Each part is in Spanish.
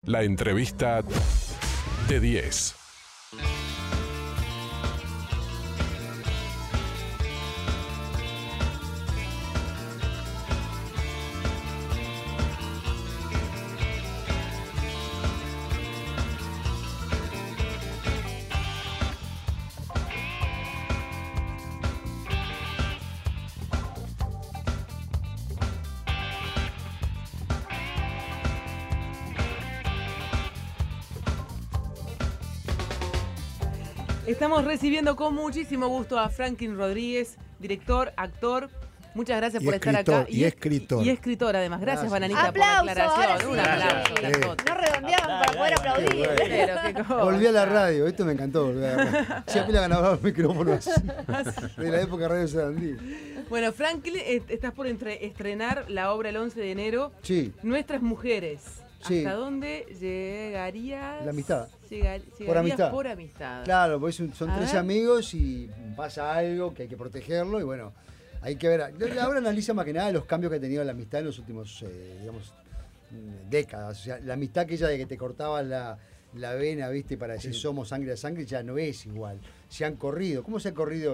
La entrevista de 10. Estamos recibiendo con muchísimo gusto a Franklin Rodríguez, director, actor. Muchas gracias por estar acá. Y escritor. Y escritor, además. Gracias, Bananita, ¡Aplauso! por la aclaración. Un aplauso. No redondeaban para poder aplaudir. Pero qué cosa. Volví a la radio, esto me encantó. Volví a la radio. Siempre le ganaba los micrófonos de la época de Radio Sarandí. Bueno, Franklin, estás por estrenar la obra el 11 de enero. Sí. Nuestras mujeres. Sí. ¿Hasta dónde llegarías? La amistad. Por amistad. Por amistad. Claro, porque son A tres ver. amigos y pasa algo que hay que protegerlo y bueno, hay que ver. La obra analiza más que nada los cambios que ha tenido la amistad en los últimos, digamos, décadas. O sea, la amistad aquella de que te cortabas la vena, ¿viste? Para decir somos sangre a sangre, ya no es igual. Se han corrido. ¿Cómo se ha corrido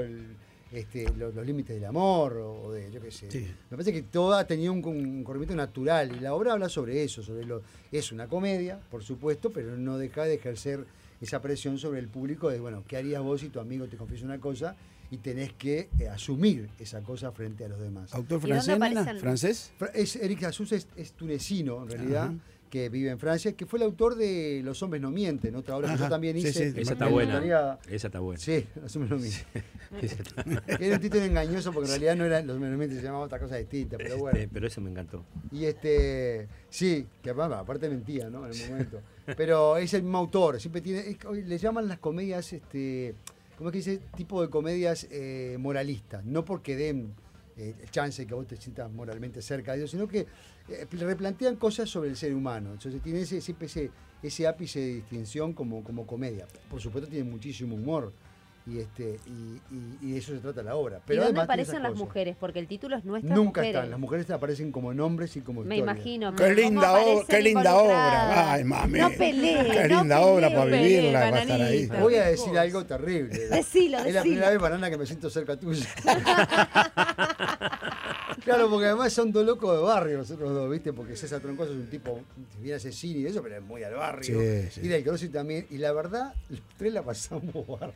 los límites del amor o de, yo qué sé? Sí. Me parece que todo ha tenido un corrimiento natural y la obra habla sobre eso, es una comedia, por supuesto, pero no deja de ejercer esa presión sobre el público de, bueno, ¿qué harías vos si tu amigo te confiesa una cosa y tenés que asumir esa cosa frente a los demás? ¿Autor ¿Y dónde francés, nena? aparecen? ¿Francés? Eric Azus es tunecino, en realidad, Ajá. que vive en Francia, que fue el autor de Los hombres no mienten, otra obra que Ajá. yo también Sí, hice. sí. Esa está Me buena. gustaría- Esa está buena. Sí, Los hombres no mienten. Esa está- Era un título engañoso porque en realidad no era Los hombres no mienten, se llamaba otra cosa distinta, pero bueno. Pero eso me encantó. Y sí, que aparte mentía, ¿no? En el momento. Pero es el mismo autor, siempre tiene, le llaman las comedias, ¿cómo es que dice? Tipo de comedias moralistas, no porque den el chance de que vos te sientas moralmente cerca de Dios, sino que replantean cosas sobre el ser humano. Entonces tiene siempre ese ápice de distinción como comedia. Por supuesto tiene muchísimo humor. Y de eso se trata la obra. Pero ¿Y dónde además tiene aparecen esas las cosas. mujeres? Porque el título es Nuestras Nunca Mujeres. están, las mujeres aparecen como nombres y como Me historias. imagino. Qué linda, cómo aparecen qué linda involucradas. obra. Ay, mami. No peleé. Qué no linda obra peleé. para peleé, vivirla, para estar ahí. bananita. Voy a Qué decir cosa. algo terrible. Decilo, Es la decilo. primera vez, Banana, que me siento cerca tuyo. Claro, porque además son dos locos de barrio nosotros dos, ¿viste? Porque César Troncoso es un tipo, bien asesino y eso, pero es muy al barrio. Sí, sí. Y del Grossi también. Y la verdad, los tres la pasamos bárbaro.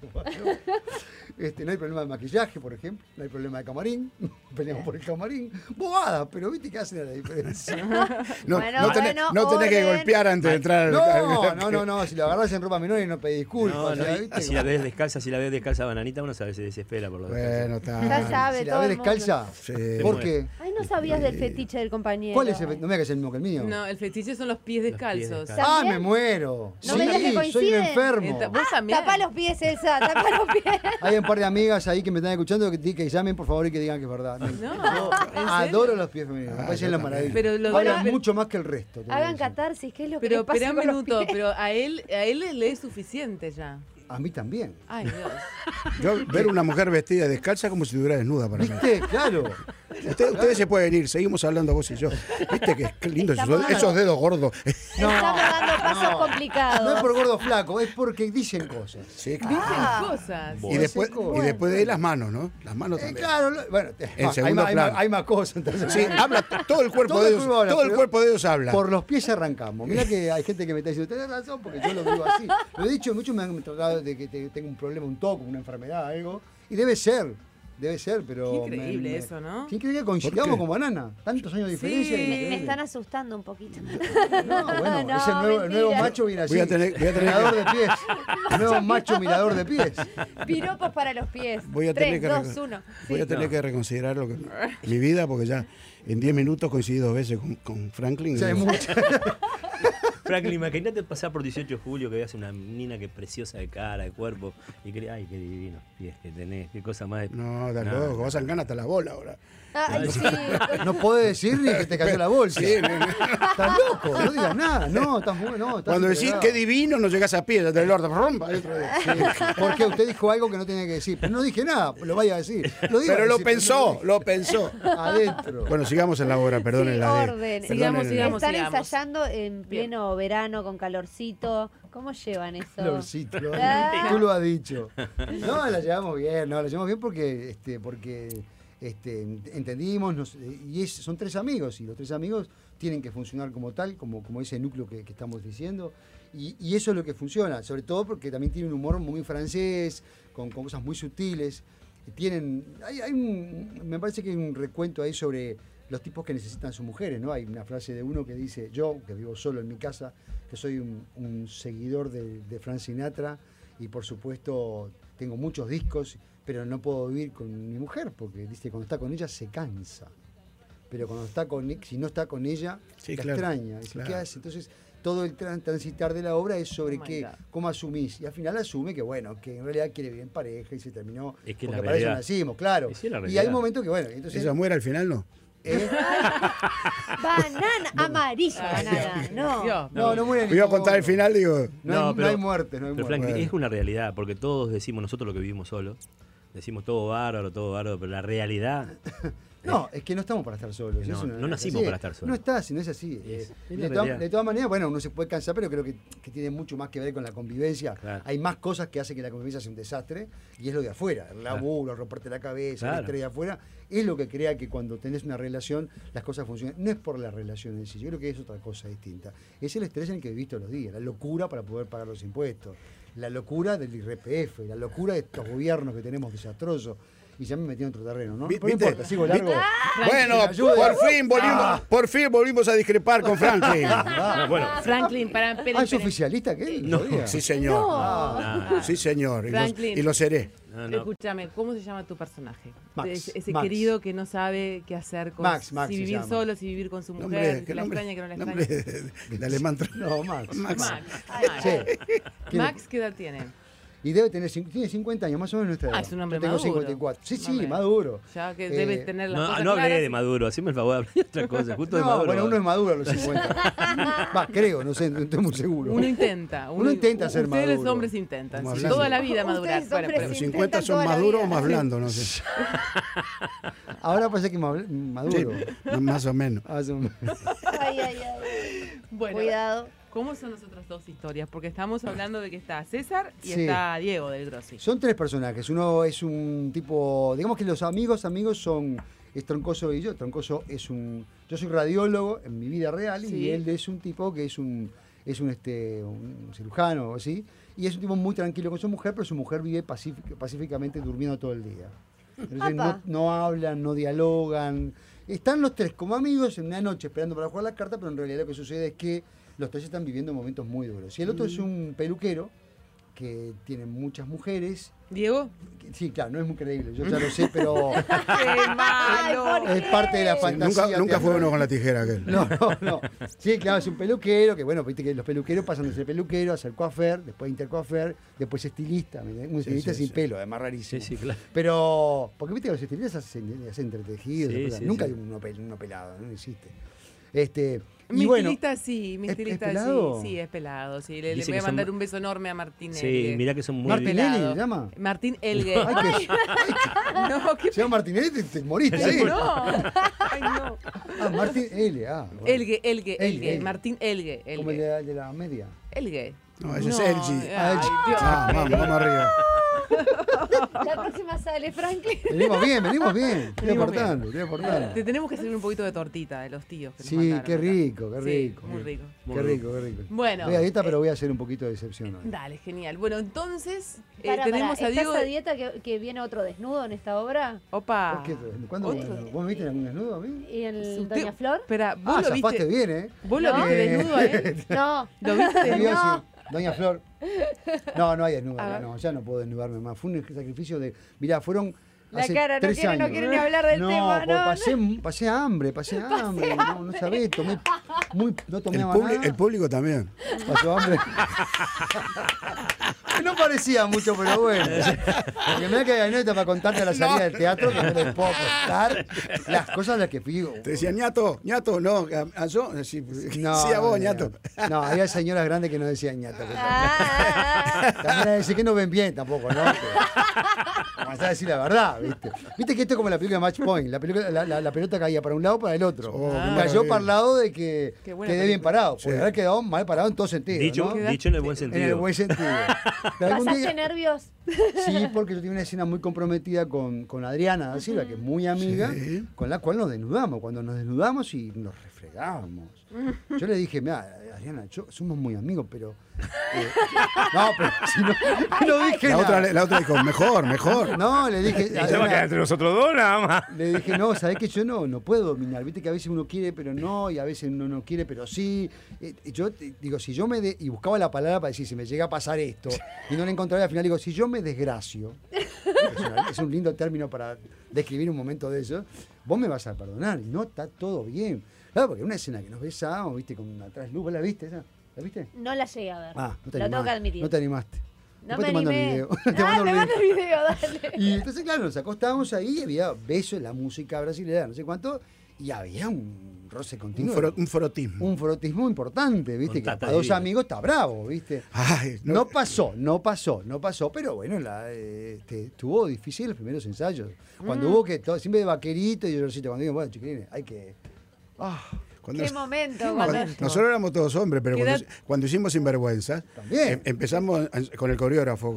No hay problema de maquillaje, por ejemplo. No hay problema de camarín. Peleamos por el camarín. Bobadas, pero ¿viste qué hacen la diferencia? No, Bueno, no tenés, bueno, no tenés que orden. golpear antes de entrar al No. Si lo agarrás en ropa menor y no pedís disculpas. No, o sea, y ¿viste? si la ves descalza, Bananita, uno se desespera por lo Bueno, descalza. Ya está. sabe Si la todo ves el mundo. descalza, Sí. ¿por muere. qué? Ay, no sabías del fetiche del compañero. ¿Cuál es el No me hagas el mismo que el mío. No, el fetiche son los pies descalzos. descalzos. Ah, ¿También? me muero. No me digas que soy un coinciden. enfermo. Vos también. Tapá los pies, Elsa, tapá los pies. Hay un par de amigas ahí que me están escuchando que llamen por favor y que digan que es verdad. No, Yo ¿en adoro serio? los pies femeninos, me Ah, parecen yo la también. maravilla. Pero los- Hablan pero- mucho más que el resto. te voy a Hagan decir. catarsis, ¿qué es lo que Pero les pasa espera un con los minuto, pies? pero a él le es suficiente ya. A mí también. Ay, Dios. Yo ver una mujer vestida descalza como si estuviera desnuda para mí. ¿Viste? Claro. Ustedes se pueden ir, seguimos hablando vos y yo. ¿Viste qué lindo Estamos esos dedos gordos? Estamos dando pasos complicados. No es por gordo flaco, es porque dicen cosas. Sí, claro. Ah. Cosas. Y después, Bueno. y después de ahí las manos, ¿no? Las manos también. Claro, bueno, En segundo plano. hay más cosas. Entonces, Sí, habla todo el cuerpo Todo de el Dios. cuerpo habla, Todo el pero cuerpo de Dios habla. Por los pies arrancamos. Mirá que hay gente que me está diciendo, tenés razón, porque yo lo digo así. Lo he dicho, muchos me han tratado de que tengo un problema, un toque, una enfermedad, algo. Y debe ser, pero... Qué increíble eso, ¿no? Qué increíble que coincidamos ¿Por qué? con Banana. Tantos años de diferencia. Sí. es Me increíble. están asustando un poquito. No, bueno, No, es el nuevo mentira. macho viene así. Voy a tener mirador de pies. El nuevo macho mirador de pies. Piropos para los pies. Voy a tener 3, que 2, 1. Voy a tener que reconsiderar mi vida porque ya en 10 minutos coincidí 2 veces con Franklin. O sea, es mucho. Franklin, imagínate pasar por 18 de julio que veas una nina que preciosa de cara, de cuerpo, y que ay, qué divino pies que tenés, qué cosa más de... No, da loco, vas a ganar hasta la bola ahora. Ay, sí. No podés decir ni que te cayó la bolsa. Sí, Estás loco, no digas nada. No, estás bueno. No, estás cuando decís integrado. qué divino, no llegás a pie, ya te el orto. ¡Rum! Ahí otro día. Sí, porque usted dijo algo que no tenía que decir. Pero no dije nada, lo vaya a decir. Lo iba a Pero lo decir, pensó, pero lo pensó. no lo dije. Adentro. Bueno, sigamos en la obra, perdonen Sí, la orden. Sigamos. Están sigamos. ensayando en pleno verano, con calorcito. ¿Cómo llevan eso? Florcito, Ah. tú lo has dicho. No, la llevamos bien, porque entendimos, son 3 amigos, y los 3 amigos tienen que funcionar como tal, como ese núcleo que estamos diciendo, y eso es lo que funciona, sobre todo porque también tiene un humor muy francés, con cosas muy sutiles. Me parece que hay un recuento ahí sobre los tipos que necesitan sus mujeres, ¿no? Hay una frase de uno que dice: yo, que vivo solo en mi casa, que soy un seguidor de Frank Sinatra, y por supuesto tengo muchos discos, pero no puedo vivir con mi mujer, porque dice, cuando está con ella se cansa, pero si no está con ella, Sí, la claro, extraña. Dice, claro. ¿qué hace? Entonces, todo el transitar de la obra es sobre Oh my qué, God. cómo asumís, y al final asume que que en realidad quiere vivir en pareja, y se terminó, Es que porque la para eso realidad. nacimos, claro. Y sí, la Y hay realidad. un momento que entonces ¿Ella muere al final, no? Banana, amarilla, banana. No. Dios, no muere Me iba a contar el final, digo. No pero- hay muerte, no hay Pero muerte. Frank, es una realidad, porque todos decimos, nosotros lo que vivimos solos, decimos todo bárbaro, pero la realidad... No, es que no estamos para estar solos. No, eso no es nacimos así. para estar solos. No está, si no es así. Es la De realidad. todas maneras, uno se puede cansar, pero creo que tiene mucho más que ver con la convivencia. Claro. Hay más cosas que hacen que la convivencia sea un desastre, y es lo de afuera. El laburo, romperte la cabeza, el Claro. estrés de afuera, es lo que crea que cuando tenés una relación, las cosas funcionan. No es por la relación en sí, yo creo que es otra cosa distinta. Es el estrés en el que vivís todos los días, la locura para poder pagar los impuestos, la locura del IRPF, la locura de estos gobiernos que tenemos desastrosos. Y ya me metí en otro terreno, ¿no? Pero no ¿Viste? importa, sigo largo. Bueno, ayude. por fin volvimos a discrepar con Franklin. Bueno, Franklin, para ¿Es oficialista qué? No. Sí, señor. no. Sí, señor. Franklin. Y lo seré. No. Escúchame, ¿cómo se llama tu personaje? Max, Ese Max. querido que no sabe qué hacer con Max si se vivir llama. solo, si vivir con su mujer, Nombre, que la extraña, que no la nombre extraña. de alemán. No, Max. Max. Sí. Max, ¿qué edad tiene? Y debe tener tiene 50 años, más o menos nuestra edad. Ah, es un hombre Yo tengo maduro. 54. Sí, Un hombre. maduro. Ya que debe Eh, tener las No, cosas no hablé claras. de Maduro, haceme el favor de hablar de otra cosa, justo de No, Maduro. bueno, uno es maduro a los 50. Va, creo, no sé, no estoy muy seguro. Uno intenta. Uno intenta ser Ustedes los maduro. hombres intentan. Como sí, hablando. toda la vida madurar. Ustedes Bueno, hombres pero- Los sí. 50 son Intentan más toda la duros o vida. más blandos, no sé. Ahora parece que Sí, maduro. más o menos. Ah, son- Ay, ay, ay. Bueno, Cuidado. ¿cómo son las otras dos historias? Porque estamos hablando de que está César y Sí. está Diego del Grossi. Son 3 personajes. Uno es un tipo, digamos que los amigos es Troncoso y yo. Troncoso yo soy radiólogo en mi vida real, Sí. y él es un tipo que es un cirujano o así, y es un tipo muy tranquilo con su mujer, pero su mujer vive pacíficamente durmiendo todo el día. Entonces Apa. no hablan, no dialogan. Están los 3 como amigos en una noche esperando para jugar las cartas, pero en realidad lo que sucede es que los 3 están viviendo momentos muy duros. Y el otro es un peluquero que tiene muchas mujeres. ¿Diego? Sí, claro, no es muy creíble, yo ya lo sé, pero ¡Qué malo! es parte de la fantasía. Nunca fue teatral. uno con la tijera aquel. No. Sí, claro, es un peluquero, que bueno, viste que los peluqueros pasan de ser peluquero a ser coafer, después intercoafer, después estilista, ¿me entendés? Un estilista sí, sin sí. pelo, además rarísimo. Sí, claro. Pero, porque viste que los estilistas hacen entretejidos, Sí, cosas. sí, Nunca sí. hay uno pelado, no existe. Mi Y bueno, estilista sí, mi ¿es estilista pelado? sí, es pelado. Sí, le Dice voy a que mandar son- un beso enorme a Martín Sí, Elgue. mirá que son muy... Martinelli pelado. se llama. Martín Elgue. Ay, No, ¿qué se llama Martinelli, te moriste. Sí, ¿eh? no. Ay, no. Ah, Martín L. Bueno. Elgue. Martín Elgue. Como el de la media. Elgue. No, ese es LG. Ay, Dios. Ah, vamos arriba. La próxima sale Franklin. Venimos bien, estoy Venimos aportando. Te tenemos que hacer un poquito de tortita de los tíos que nos Sí, mandaron qué acá. rico, qué Sí, rico. muy rico. Qué rico, qué rico. Bueno, Voy a dieta, pero voy a hacer un poquito de excepción hoy. Dale, genial. Bueno, entonces ¿Estás tenemos a Diego. a dieta que viene otro desnudo en esta obra? Opa. ¿Por qué? ¿Cuándo? Otro. ¿Vos me viste en algún desnudo a mí? ¿Y el Usted- Doña Flor? Espera, vos Ah, lo zafaste viste. bien, ¿eh? Vos lo ¿No? viste desnudo, ¿eh? No. ¿Lo viste Te vio desnudo? así, Doña Flor. No hay desnudo, A acá, ver. no, ya no puedo desnudarme más. Fue un sacrificio de. Mirá, fueron. La hace cara, no 3 quiere ni hablar del no, tema, porque no. pasé hambre, no sabés, no tomé nada. El público también. Pasó hambre. No parecía mucho, pero bueno. Porque me da que hay anécdota para contarte a la salida del teatro que no les puedo contar las cosas a las que fui. Te decía, ñato, no, a yo, sí, sí a vos, ñato. No, había señoras grandes que no decían ñato. También a decir que no ven bien tampoco, ¿no? Vamos a decir la verdad, ¿viste? Viste que esto es como la película de Match Point. La pelota caía para un lado o para el otro. Cayó para el lado de que Qué buena quedé bien película. parado. Porque haber quedado mal parado en todo sentido. Dicho, ¿no? dicho en el buen sentido. En el buen sentido. Pero algún ¿Pasaste día- nervios? Sí, porque yo tenía una escena muy comprometida con Adriana da Silva, que es muy amiga, Sí. con la cual nos desnudamos. Cuando nos desnudamos y nos refregábamos. Yo le dije, mira, Adriana, somos muy amigos, pero... no, pero si no dije nada. La otra dijo, mejor. No, le dije... Y se va a Adriana, quedar entre nosotros dos nada más. le dije, no, sabés que yo no puedo dominar. Viste que a veces uno quiere, pero no, y a veces uno no quiere, pero sí. Yo digo, si yo y buscaba la palabra para decir, si me llega a pasar esto, y no la encontraba al final, digo, si yo me desgracio, es un lindo término para describir un momento de eso, vos me vas a perdonar, y no está todo bien. Claro, porque una escena que nos besamos, viste, con una trasluz, ¿vos la viste esa? ¿La viste? No la llegué a ver. Ah, no te Lo tengo animaste. que admitir. No te animaste. No Después me te mando el animé. video. Me manda el video, dale. Y entonces, claro, nos acostábamos ahí y había besos, la música brasileña, no sé cuánto, y había un roce continuo. Un frotismo. Un frotismo importante, ¿viste? Con Que Tata para dos Divina. amigos está bravo, ¿viste? Ay, No pasó, pero bueno, estuvo difícil los primeros ensayos. Cuando hubo que, siempre de vaquerito y olorcito, cuando digo, bueno, chiquilines, hay que... Cuando- Qué momento. cuando- nosotros éramos todos hombres, pero ¿Qué cuando hicimos Sinvergüenza, También. empezamos con el coreógrafo,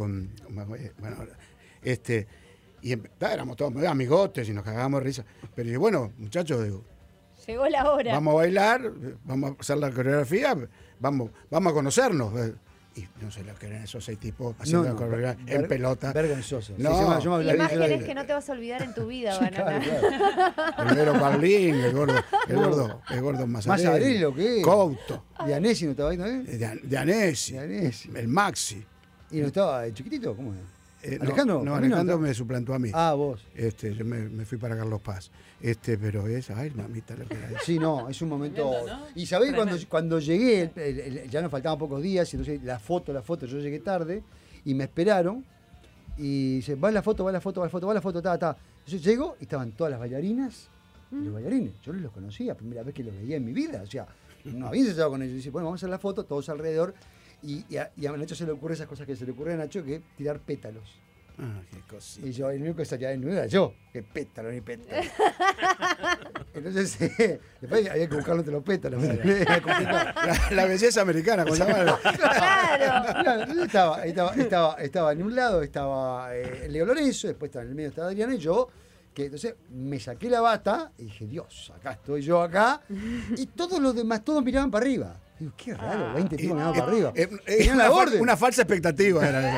éramos todos muy amigotes y nos cagábamos de risa. Pero dije, bueno, muchachos, digo, Llegó la hora. vamos a bailar, vamos a hacer la coreografía, vamos a conocernos. Y no sé lo que eran esos 6 tipos haciendo la coreografía en pelota. Vergonzoso. No. Sí, yo me hablé- Imágenes que no te vas a olvidar en tu vida, Sí, Banana. claro. El negro Carlín, el gordo Mazzarelli, Mazzarelli, ¿qué? Couto, Dianesi no estaba ahí también. de Anesi, Dianesi. el Maxi. ¿Y no estaba el chiquitito? ¿Cómo es? No, Alejandro. No, ¿a mí no Alejandro estaba? me suplantó a mí. Ah, vos. Yo me fui para Carlos Paz. Pero ay, mamita, lo que era eso. Sí, no, es un momento. Tremendo, ¿no? Y sabés, Tremendo. cuando llegué, ya nos faltaban pocos días, y entonces la foto, yo llegué tarde, y me esperaron, y dice, va la foto, ta. Entonces llego, y estaban todas las bailarinas, y los bailarines. Yo no los conocía, primera vez que los veía en mi vida, o sea, no había ensayado con ellos. Y dice, bueno, vamos a hacer la foto, todos alrededor, y a Nacho se le ocurre esas cosas que se le ocurre a Nacho, que tirar pétalos. Ah, qué cosita. Y yo, el único que salía de nuevo era yo, que pétalo ni pétalo. Entonces, después había que buscarlo entre los pétalos. Era complicado. La belleza americana, como se llama. Claro. Claro, entonces estaba en un lado, estaba Leo Lorenzo, después estaba en el medio estaba Adriana y yo, que entonces me saqué la bata y dije, Dios, acá estoy yo acá, y todos los demás, todos miraban para arriba. Digo, qué raro, 20 tipos miraban para arriba. Tenían la orden. Una falsa expectativa era.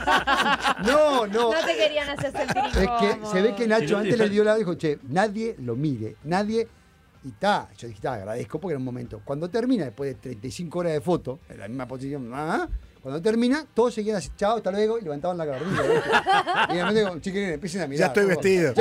No. No te querían hacer sentir Es que incómodo. se ve que Nacho Sí, no, antes sí. le dio la dijo, che, nadie lo mire, nadie. Y está, yo dije, agradezco porque era un momento. Cuando termina, después de 35 horas de foto, en la misma posición, cuando termina, todos seguían así, chao, hasta luego, y levantaban la cabardilla. Y de repente digo, chiquilines, empiecen a mirar. Ya estoy por favor. vestido.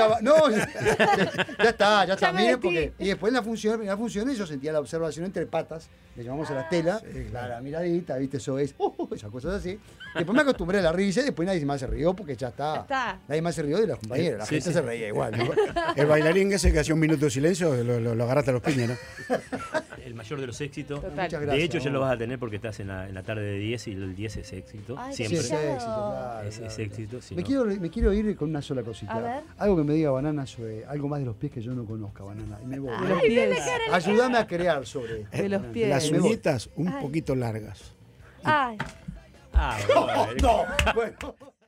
Ya está, Ya me miren, vestí. porque. Y después en la primera función, yo sentía la observación entre patas, le llamamos a la tela, la miradita, viste, eso es, esas cosas así. Después me acostumbré a la risa y después nadie más se rió porque ya está. Ya está. Nadie más se rió de los compañeros, la Sí, gente sí. se reía igual. ¿no? El bailarín ese que hacía un minuto de silencio, lo agarraste a los piñas, ¿no? El mayor de los éxitos. Total. Muchas gracias. De hecho, ya ¿no? lo vas a tener porque estás en la tarde de 10 y el 10 es éxito. Ay, Sí, siempre. es éxito, claro, Es claro. éxito. Si Me no- quiero ir con una sola cosita. A ver. Algo que me diga Banana sobre algo más de los pies que yo no conozca, Banana. Y me voy. De los pies. Ayúdame a crear sobre esto. De los pies. Las Me voy. uñitas un Ay. poquito largas. Ay. Ah, bueno. No, bueno.